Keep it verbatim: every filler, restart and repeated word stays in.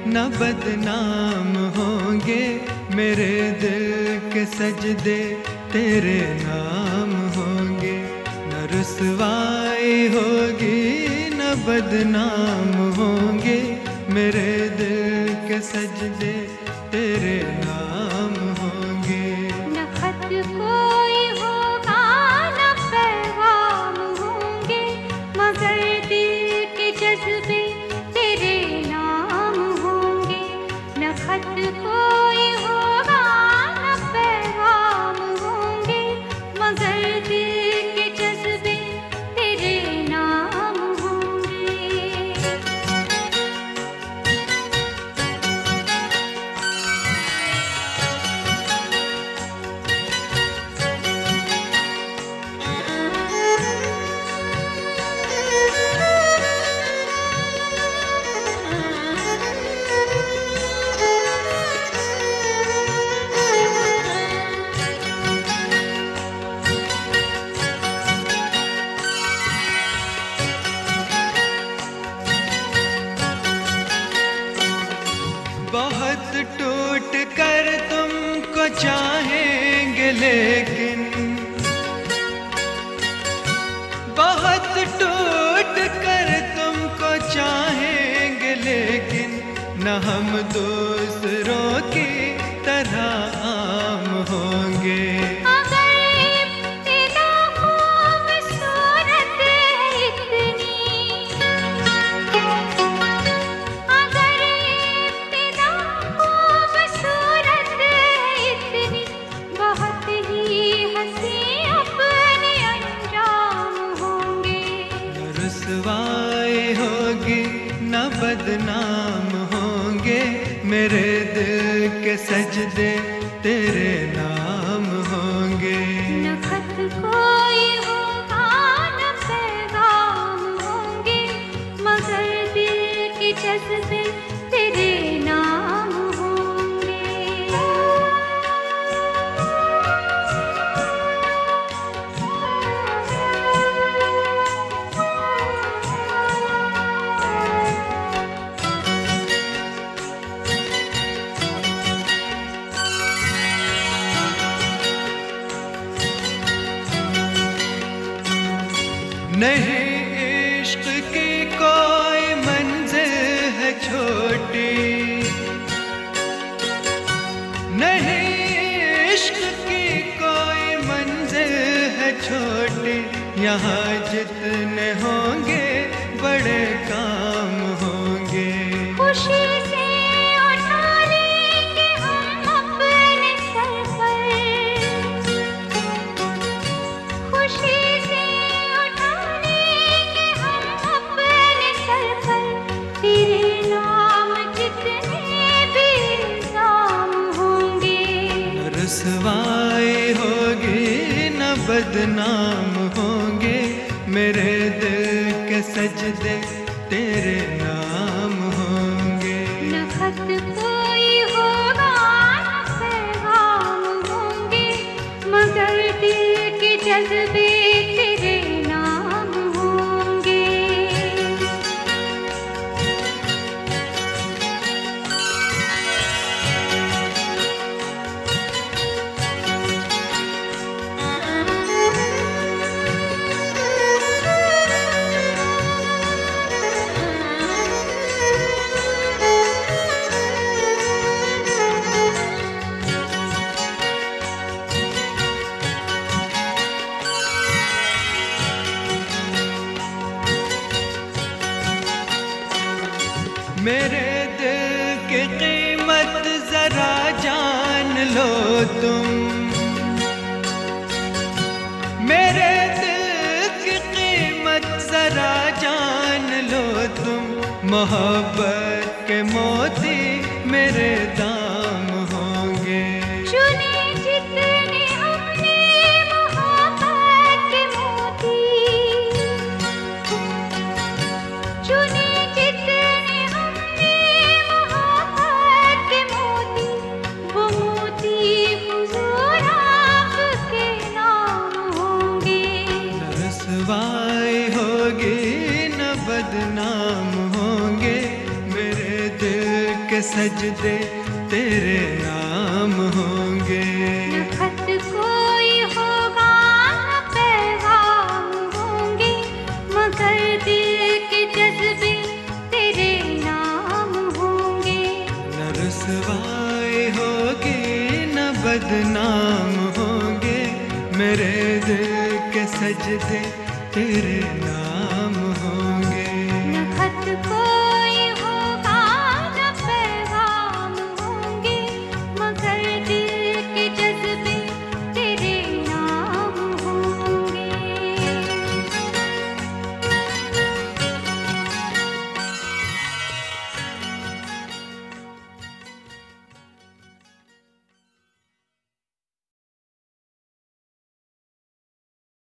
न बदनाम होंगे, मेरे दिल के सजदे तेरे नाम होंगे। न रुसवाई होगी न बदनाम होंगे, मेरे दिल के सजदे तेरे नाम होंगे। न खत कोई होगा न पैगाम होंगे, मगर दिल के जज्बे तेरे नाम होंगे। न खत कोई होगा न पैगाम होंगे, मगर दिल के जज्बे तेरे नाम होंगे। बहुत टूट कर तुमको चाहेंगे लेकिन, बहुत टूट कर तुमको चाहेंगे लेकिन, न हम दूसरों की तरह आम होंगे। रुसवाई होगी न बदनाम होंगे, मेरे दिल के सजदे तेरे नाम होंगे। न खत कोई होगा न पैगाम होंगे, मगर दिल के जज्बे तेरे नाम होंगे। नहीं इश्क की कोई मंजिल है छोटी, नहीं इश्क की कोई मंजिल है छोटी, यहाँ जितने होंगे बड़े काम होंगे। खुशी से उठा लेंगे हम अपने सर पर, खुशी से उठा लेंगे हम अपने सर पर, तेरे नाम जितने भी इल्जाम होंगे। न रुसवाई होगी न बदनाम होंगे, मेरे दिल के सजदे तेरे नाम होंगे। न खत कोई होगा न पैगाम होंगे, मगर दिल के जज्बे तेरे नाम होंगे। मेरे दिल की कीमत जरा जान लो तुम, मेरे दिल की कीमत जरा जान लो तुम, मोहब्बत के मोती मेरे दाम होंगे। चुने जितने हमने मोहब्बत के मोती, चुने जितने हमने मोहब्बत के मोती, वो मोती हुजूर आपके नाम होंगे। न रुसवाई होगी न बदनाम होंगे, मेरे दिल के के सजदे तेरे नाम होंगे। न खत कोई होगा न पैगाम होंगे, मगर दिल के जज्बे तेरे नाम होंगे। न रुसवाई होगी न बदनाम होंगे, मेरे दिल के सजदे तेरे नाम